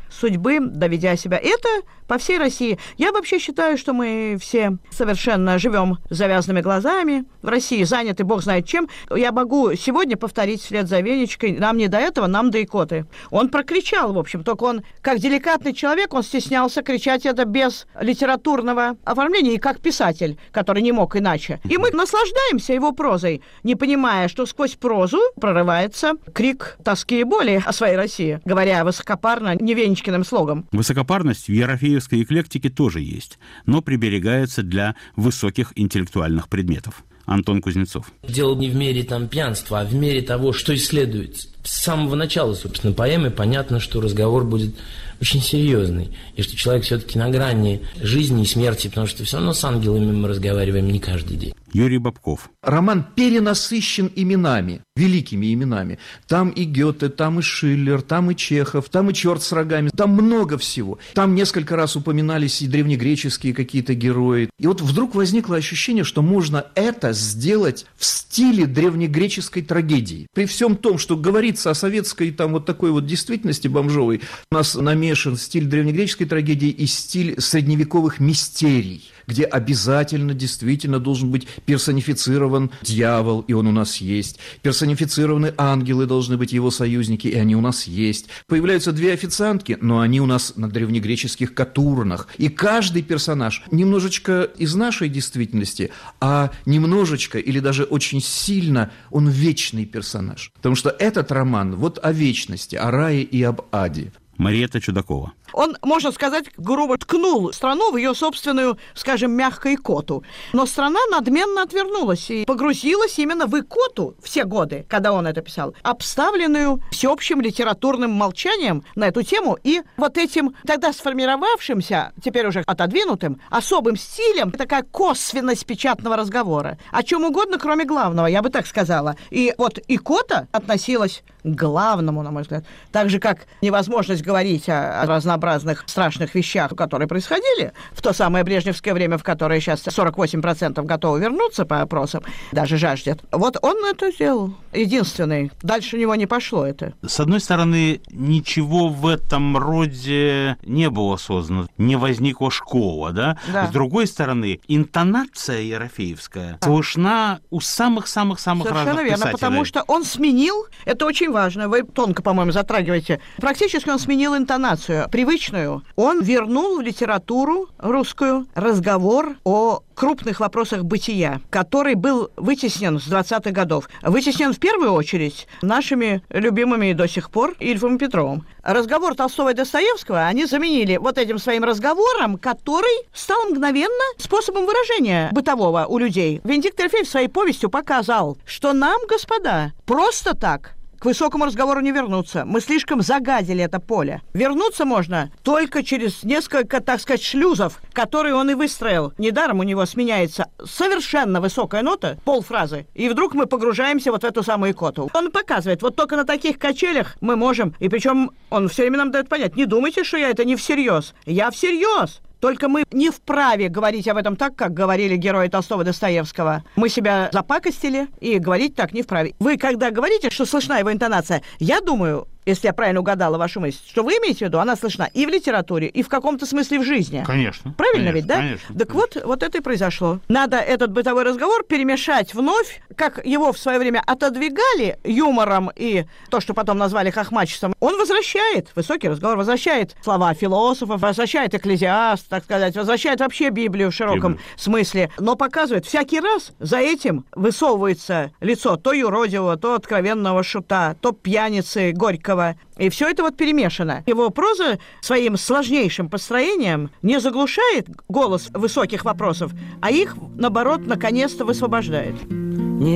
судьбы, доведя себя. Это по всей России. Я вообще считаю, что мы все совершенно живем с завязанными глазами. В России заняты бог знает чем. Я могу сегодня повторить вслед за Венечкой: нам не до этого, нам до икоты. Он прокричал, в общем, только он, как деликатный человек, он стеснялся кричать это без литературного оформления и как писатель, который не мог иначе. И мы наслаждаемся его прозой, не понимая, что сквозь прозу прорывается крик тоски и боли о своей России, говоря высокопарно, не Венечкиным слогом. Высокопарность в ерофеевской эклектике тоже есть, но приберегается для высоких интеллектуальных предметов. Антон Кузнецов. Дело не в мере там пьянства, а в мере того, что исследуется. С самого начала, собственно, поэмы понятно, что разговор будет очень серьезный, и что человек все-таки на грани жизни и смерти, потому что все равно с ангелами мы разговариваем не каждый день. Юрий Бобков. Роман перенасыщен именами, великими именами. Там и Гёте, там и Шиллер, там и Чехов, там и черт с рогами, там много всего. Там несколько раз упоминались и древнегреческие какие-то герои. И вот вдруг возникло ощущение, что можно это сделать в стиле древнегреческой трагедии. При всем том, что говорится о советской там вот такой вот действительности бомжовой, у нас намешан стиль древнегреческой трагедии и стиль средневековых мистерий, где обязательно действительно должен быть персонифицирован дьявол, и он у нас есть. Персонифицированы ангелы, должны быть его союзники, и они у нас есть. Появляются две официантки, но они у нас на древнегреческих катурнах. И каждый персонаж немножечко из нашей действительности, а немножечко или даже очень сильно он вечный персонаж. Потому что этот роман вот о вечности, о рае и об аде. Мариэтта Чудакова. Он, можно сказать, грубо ткнул страну в ее собственную, скажем, мягкую икоту. Но страна надменно отвернулась и погрузилась именно в икоту все годы, когда он это писал, обставленную всеобщим литературным молчанием на эту тему и вот этим тогда сформировавшимся, теперь уже отодвинутым, особым стилем, такая косвенность печатного разговора. О чем угодно, кроме главного, я бы так сказала. И вот икота относилась к главному, на мой взгляд. Так же, как невозможность говорить о разнообразных страшных вещах, которые происходили в то самое брежневское время, в которое сейчас 48% готовы вернуться по опросам, даже жаждет. Вот он это сделал. Единственный. Дальше у него не пошло это. С одной стороны, ничего в этом роде не было создано, не возникло школа, да? Да. С другой стороны, интонация ерофеевская слышна у самых-самых-самых разных Совершенно верно, писателей. потому что он сменил, это очень важно, вы тонко, по-моему, затрагиваете, практически он сменил интонацию, привычную. Он вернул в литературу русскую разговор о крупных вопросах бытия, который был вытеснен с 20-х годов. Вытеснен в первую очередь нашими любимыми до сих пор Ильфом и Петровым. Разговор Толстого и Достоевского они заменили вот этим своим разговором, который стал мгновенно способом выражения бытового у людей. Венедикт Ерофеев своей повестью показал, что нам, господа, просто так к высокому разговору не вернуться. Мы слишком загадили это поле. Вернуться можно только через несколько, так сказать, шлюзов, которые он и выстроил. Недаром у него сменяется совершенно высокая нота, полфразы, и вдруг мы погружаемся вот в эту самую икоту. Он показывает, вот только на таких качелях мы можем, и причем он все время нам дает понять, не думайте, что я это не всерьез. Я всерьез. Только мы не вправе говорить об этом так, как говорили герои Толстого и Достоевского. Мы себя запакостили, и говорить так не вправе. Вы, когда говорите, что слышна его интонация, я думаю, если я правильно угадала вашу мысль, что вы имеете в виду, она слышна и в литературе, и в каком-то смысле в жизни. Конечно. Правильно конечно, ведь, да? Конечно, так конечно. Вот это и произошло. Надо этот бытовой разговор перемешать вновь, как его в свое время отодвигали юмором и то, что потом назвали хохмачеством. Он возвращает, высокий разговор возвращает слова философов, возвращает Экклезиаст, так сказать, возвращает вообще Библию в широком смысле, но показывает, всякий раз за этим высовывается лицо то юродивого, то откровенного шута, то пьяницы Горького. И все это вот перемешано. Его проза своим сложнейшим построением не заглушает голос высоких вопросов, а их, наоборот, наконец-то высвобождает. Не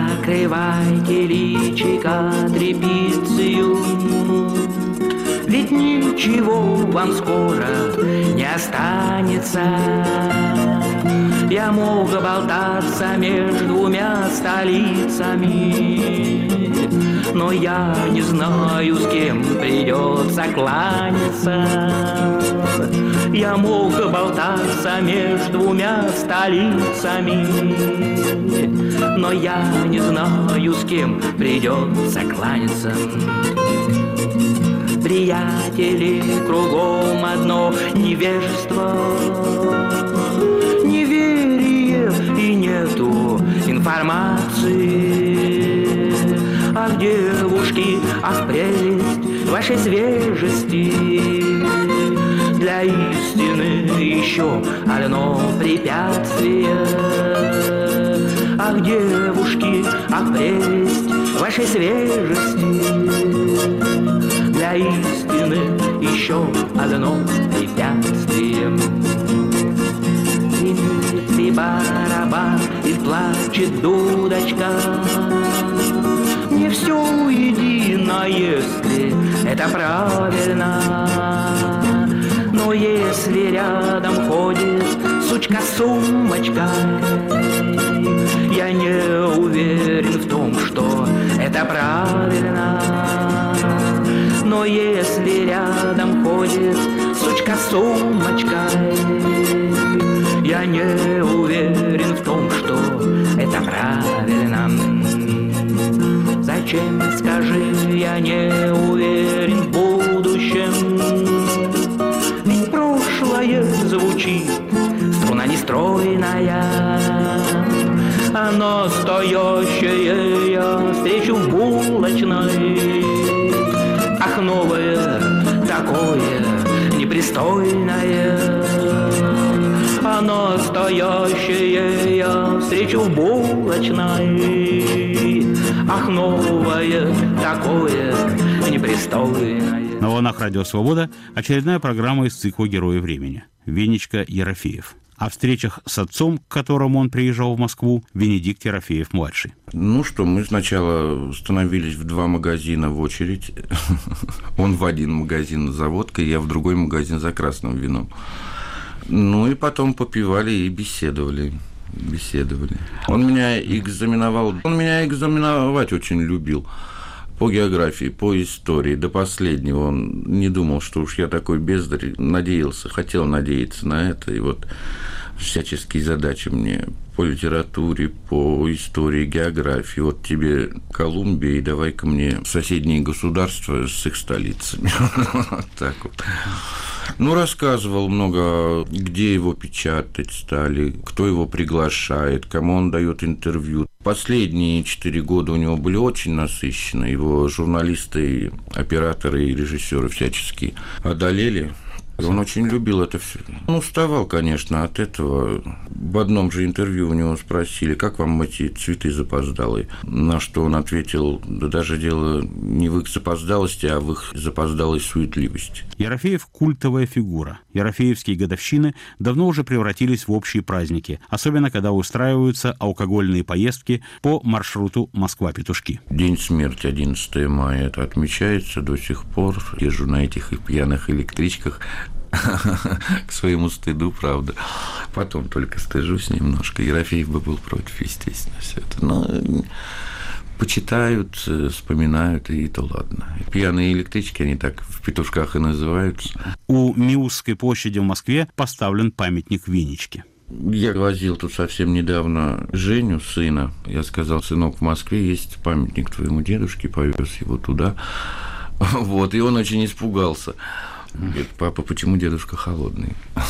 закрывайте личико тряпицею, ведь ничего вам скоро не останется. Я мог болтаться между двумя столицами, но я не знаю, с кем придется кланяться. Я мог болтаться между двумя столицами, но я не знаю, с кем придется кланяться. приятели, кругом одно невежество, неверие и нету информации. Ах, девушки, ах, прелесть вашей свежести, для истины еще одно препятствие. Ах, девушки, ах, прелесть вашей свежести, для истины еще одно препятствие. И барабан, и плачет дудочка, не все едино, если это правильно. Но если рядом ходит сучка с сумочкой, я не уверен в том, что это правильно. Но если рядом ходит сучка с сумочкой, я не уверен в том, что это правильно. Зачем, скажи, я не уверен в будущем? Ведь прошлое звучит, струна нестройная, а настоящее я встречу в булочной. Ах, новое такое непристойное, а настоящее я встречу в булочной. Ах, новое такое непристойное. На волнах Радио Свобода очередная программа из цикла «Герои времени». Венечка Ерофеев. О встречах с отцом, к которому он приезжал в Москву, Венедикт Ерофеев-младший. Ну что, мы сначала становились в 2 магазина в очередь. Он в один магазин за водкой, я в другой магазин за красным вином. Ну и потом попивали и беседовали. Он меня экзаменовать очень любил. По географии, по истории, до последнего. Он не думал, что уж я такой бездарь, хотел надеяться на это. И вот всяческие задачи мне по литературе, по истории, географии. Вот тебе Колумбия, и давай-ка мне соседние государства с их столицами. Вот так вот. Ну, рассказывал много, где его печатать стали, кто его приглашает, кому он дает интервью. Последние 4 года у него были очень насыщены. Его журналисты, операторы и режиссеры всячески одолели. Он очень любил это все. Он уставал, конечно, от этого. В одном же интервью у него спросили, как вам эти цветы запоздалые? На что он ответил, да даже дело не в их запоздалости, а в их запоздалой суетливости. Ерофеев – культовая фигура. Ерофеевские годовщины давно уже превратились в общие праздники, особенно когда устраиваются алкогольные поездки по маршруту Москва-Петушки. День смерти, 11 мая, это отмечается до сих пор. Езжу на этих пьяных электричках. К своему стыду, правда. Потом только стыжусь немножко. Ерофеев бы был против, естественно, все это. Но почитают, вспоминают, и то ладно. Пьяные электрички, они так в Петушках и называются. У Миусской площади в Москве поставлен памятник Венечке. Я возил тут совсем недавно Женю, сына. Я сказал, сынок, в Москве есть памятник твоему дедушке, повез его туда. Вот, и он очень испугался. Говорит, папа, почему дедушка холодный?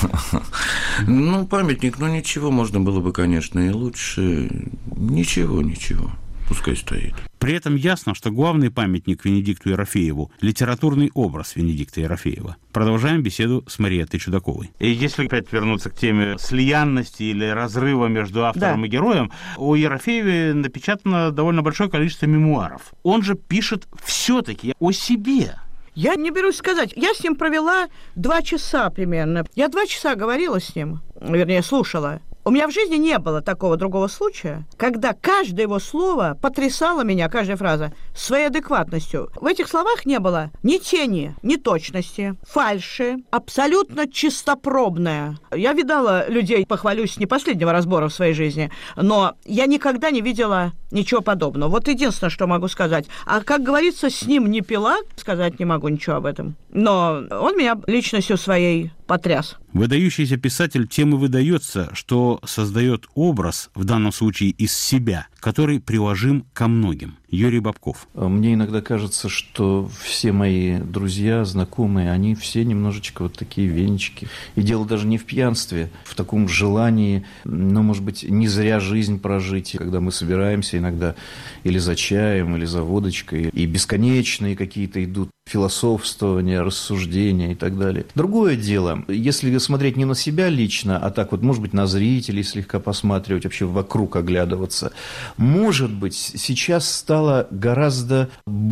Ну, памятник, ну ничего, можно было бы, конечно, и лучше. Ничего, пускай стоит. При этом ясно, что главный памятник Венедикту Ерофееву – литературный образ Венедикта Ерофеева. Продолжаем беседу с Мариеттой Чудаковой. И если опять вернуться к теме слиянности или разрыва между автором и героем, у Ерофеева напечатано довольно большое количество мемуаров. Он же пишет все-таки о себе. Я не берусь сказать. Я с ним провела 2 часа примерно. Я 2 часа говорила с ним, вернее, слушала. У меня в жизни не было такого другого случая, когда каждое его слово потрясало меня, каждая фраза, своей адекватностью. В этих словах не было ни тени, ни точности, фальши, абсолютно чистопробная. Я видала людей, похвалюсь, не последнего разбора в своей жизни, но я никогда не видела ничего подобного. Вот единственное, что могу сказать. А, как говорится, с ним не пила, сказать не могу ничего об этом. Но он меня личностью своей потряс. Выдающийся писатель тем и выдается, что создает образ, в данном случае из себя, который приложим ко многим. Юрий Бабков. Мне иногда кажется, что все мои друзья, знакомые, они все немножечко вот такие венчики. И дело даже не в пьянстве, в таком желании, может быть, не зря жизнь прожить, когда мы собираемся иногда или за чаем, или за водочкой, и бесконечные какие-то идут философствования, рассуждения и так далее. Другое дело, если смотреть не на себя лично, а так вот, может быть, на зрителей слегка посматривать, вообще вокруг оглядываться, может быть, сейчас стало гораздо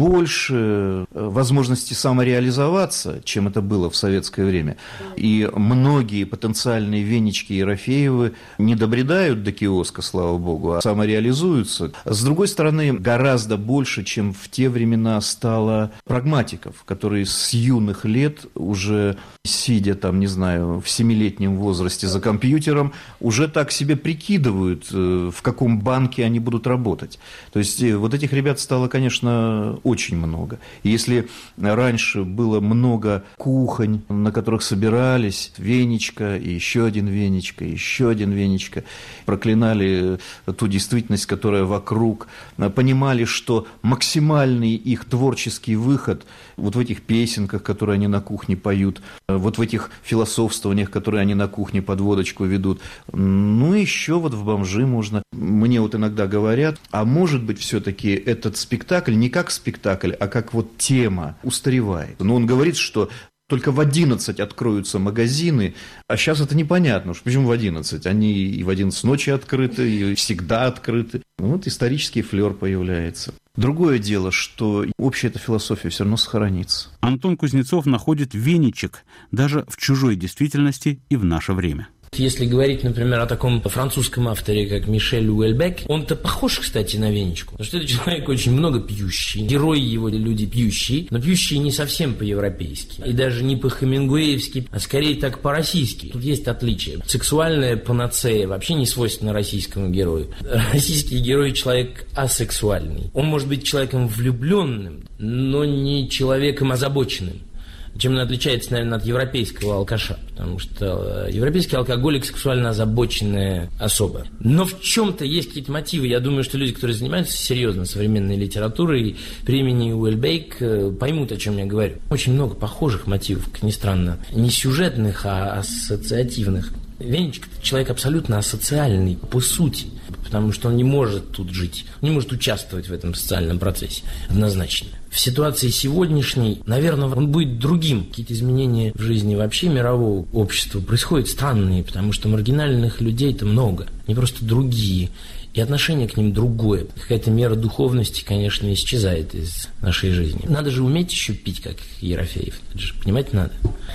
больше возможностей самореализоваться, чем это было в советское время. И многие потенциальные венички Ерофеевы не добредают до киоска, слава богу, а самореализуются. С другой стороны, гораздо больше, чем в те времена, стало прагматиков, которые с юных лет, уже сидя там, не знаю, в 7-летнем возрасте за компьютером, уже так себе прикидывают, в каком банке они будут работать. То есть вот этих ребят стало, конечно, очень много. И если раньше было много кухонь, на которых собирались веничка, и еще один веничка, и еще один веничка, проклинали ту действительность, которая вокруг, понимали, что максимальный их творческий выход вот в этих песенках, которые они на кухне поют, вот в этих философствованиях, которые они на кухне под водочку ведут. Ну, еще вот в бомжи можно. Мне вот иногда говорят, а может быть, все-таки этот спектакль не как спектакль, а как вот тема устаревает. Но он говорит, что только в 11 откроются магазины, а сейчас это непонятно. Почему в 11? Они и в 11 ночи открыты, и всегда открыты. Вот исторический флер появляется. Другое дело, что общая эта философия все равно сохранится. Антон Кузнецов находит веничек даже в чужой действительности и в наше время. Если говорить, например, о таком французском авторе, как Мишель Уэльбек, он-то похож, кстати, на веничку. Потому что это человек очень много пьющий. Герои его люди пьющие, но пьющие не совсем по-европейски. И даже не по-хемингуэевски, а скорее так по-российски. Тут есть отличие. Сексуальная панацея вообще не свойственна российскому герою. Российский герой – человек асексуальный. Он может быть человеком влюбленным, но не человеком озабоченным. Чем он отличается, наверное, от европейского алкаша, потому что европейский алкоголик сексуально озабоченная особа. Но в чем-то есть какие-то мотивы. Я думаю, что люди, которые занимаются серьезно современной литературой, времени Уэльбек, поймут, о чем я говорю. Очень много похожих мотивов, как ни странно. Не сюжетных, а ассоциативных. Веничек – это человек абсолютно асоциальный по сути, потому что он не может тут жить, не может участвовать в этом социальном процессе однозначно. В ситуации сегодняшней, наверное, он будет другим. Какие-то изменения в жизни вообще мирового общества происходят странные, потому что маргинальных людей-то много, они просто другие. И отношение к ним другое. Какая-то мера духовности, конечно, исчезает из нашей жизни. Надо же уметь еще пить, как Ерофеев. Это же понимать надо.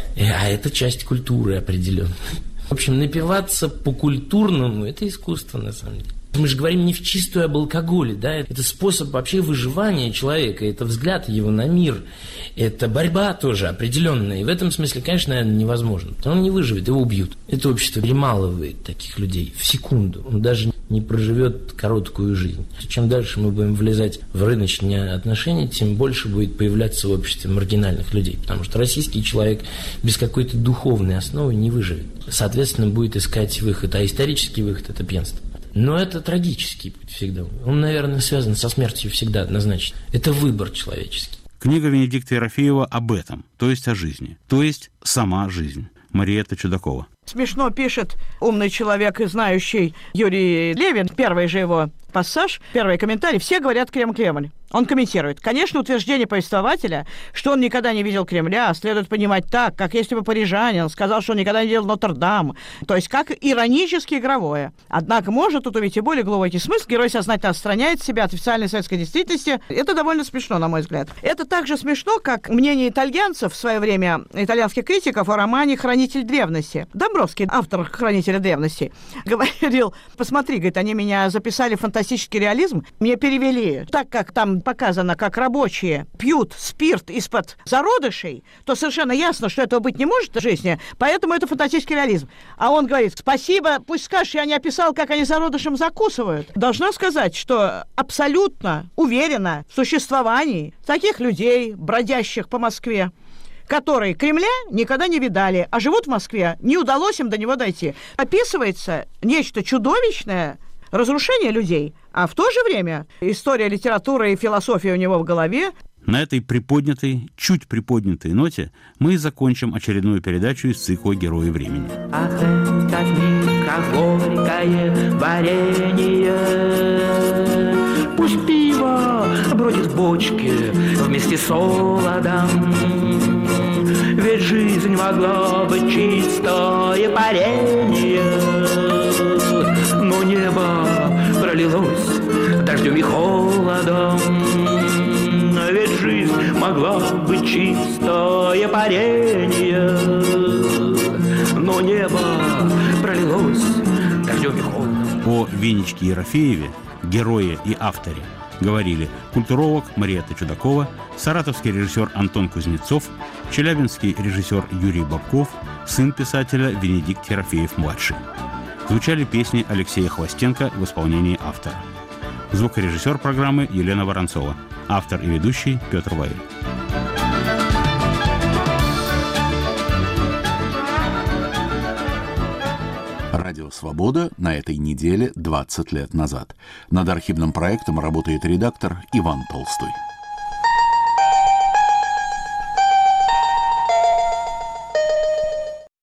А это часть культуры определенной. В общем, напиваться по-культурному – это искусство, на самом деле. Мы же говорим не в чистую об алкоголе, да, это способ вообще выживания человека, это взгляд его на мир, это борьба тоже определенная. И в этом смысле, конечно, наверное, невозможно. Потому что он не выживет, его убьют. Это общество перемалывает таких людей в секунду. Он даже не проживет короткую жизнь. Чем дальше мы будем влезать в рыночные отношения, тем больше будет появляться в обществе маргинальных людей. Потому что российский человек без какой-то духовной основы не выживет. Соответственно, будет искать выход. А исторический выход – это пьянство. Но это трагический путь всегда. Он, наверное, связан со смертью всегда однозначно. Это выбор человеческий. Книга Венедикта Ерофеева об этом, то есть о жизни, то есть сама жизнь. Мариэтта Чудакова. Смешно пишет умный человек и знающий Юрий Левин, первый же его пассаж, первый комментарий. Все говорят Кремль. Он комментирует. Конечно, утверждение повествователя, что он никогда не видел Кремля, следует понимать так, как если бы парижанин сказал, что он никогда не видел Нотр-Дам. То есть как иронически игровое. Однако можно тут увидеть и более глубокий смысл. Герой сознательно отстраняет себя от официальной советской действительности. Это довольно смешно, на мой взгляд. Это так же смешно, как мнение итальянцев в свое время, итальянских критиков, о романе «Хранитель древности». Домбровский, автор «Хранителя древности», говорил: посмотри, говорит, они меня записали в фантастический реализм, мне перевели, так как там показано, как рабочие пьют спирт из-под зародышей, то совершенно ясно, что этого быть не может в жизни, поэтому это фантастический реализм. А он говорит: спасибо, пусть скажешь, я не описал, как они зародышем закусывают. Должна сказать, что абсолютно уверена в существовании таких людей, бродящих по Москве, которые Кремля никогда не видали, а живут в Москве. Не удалось им до него дойти. Описывается нечто чудовищное, разрушение людей, а в то же время история литературы и философия у него в голове. На этой приподнятой, чуть приподнятой ноте мы и закончим очередную передачу из цикла «Герои времени». Ах, это книжка, горькое варенье. Пусть пиво бродит в бочке вместе с солодом. Ведь жизнь могла быть чистое паренье. Но небо пролилось дождем и холодом. Ведь жизнь могла быть чистое паренье. Но небо пролилось дождем и холодом. О Венечке Ерофееве, герое и авторе, говорили культуролог Мариэтта Чудакова, саратовский режиссер Антон Кузнецов, челябинский режиссер Юрий Бабков, сын писателя Венедикт Ерофеев-младший. Звучали песни Алексея Хвостенко в исполнении автора. Звукорежиссер программы Елена Воронцова. Автор и ведущий Петр Ваиль. Радио «Свобода» на этой неделе 20 лет назад. Над архивным проектом работает редактор Иван Толстой.